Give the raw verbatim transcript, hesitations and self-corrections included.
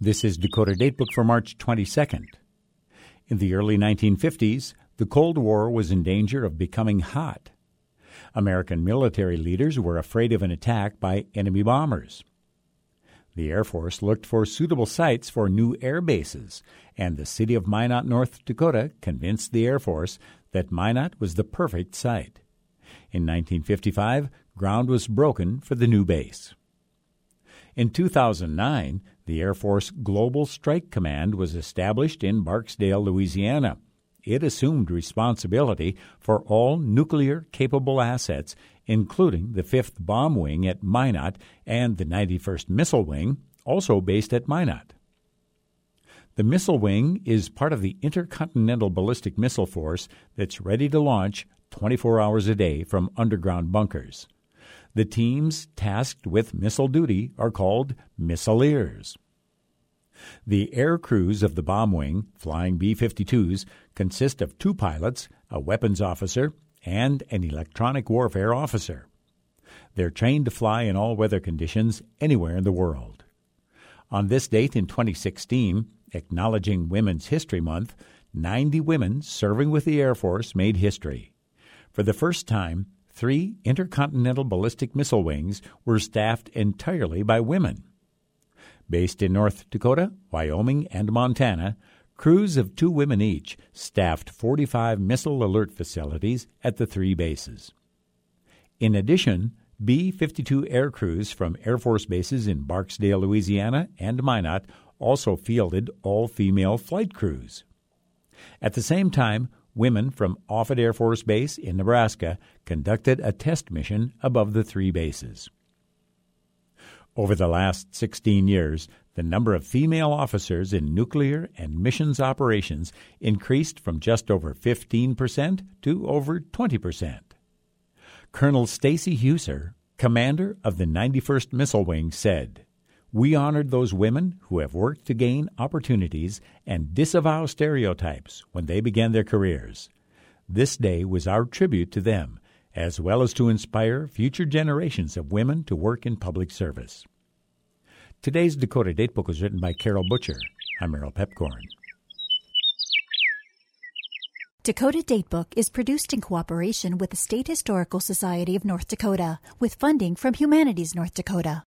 This is Dakota Datebook for March twenty-second. In the early nineteen fifties, the Cold War was in danger of becoming hot. American military leaders were afraid of an attack by enemy bombers. The Air Force looked for suitable sites for new air bases, and the city of Minot, North Dakota, convinced the Air Force that Minot was the perfect site. In nineteen fifty-five, ground was broken for the new base. In two thousand nine, the Air Force Global Strike Command was established in Barksdale, Louisiana. It assumed responsibility for all nuclear-capable assets, including the fifth Bomb Wing at Minot and the ninety-first Missile Wing, also based at Minot. The Missile Wing is part of the Intercontinental Ballistic Missile Force that's ready to launch twenty-four hours a day from underground bunkers. The teams tasked with missile duty are called missileers. The air crews of the bomb wing, flying B fifty-twos, consist of two pilots, a weapons officer, and an electronic warfare officer. They're trained to fly in all weather conditions anywhere in the world. On this date in twenty sixteen, acknowledging Women's History Month, ninety women serving with the Air Force made history. For the first time, three intercontinental ballistic missile wings were staffed entirely by women. Based in North Dakota, Wyoming, and Montana, crews of two women each staffed forty-five missile alert facilities at the three bases. In addition, B fifty-two air crews from Air Force bases in Barksdale, Louisiana, and Minot also fielded all-female flight crews. At the same time, women from Offutt Air Force Base in Nebraska conducted a test mission above the three bases. Over the last sixteen years, the number of female officers in nuclear and missions operations increased from just over fifteen percent to over twenty percent. Colonel Stacy Huser, commander of the ninety-first Missile Wing, said, "We honored those women who have worked to gain opportunities and disavow stereotypes when they began their careers. This day was our tribute to them, as well as to inspire future generations of women to work in public service." Today's Dakota Datebook was written by Carol Butcher. I'm Merrill Pepcorn. Dakota Datebook is produced in cooperation with the State Historical Society of North Dakota, with funding from Humanities North Dakota.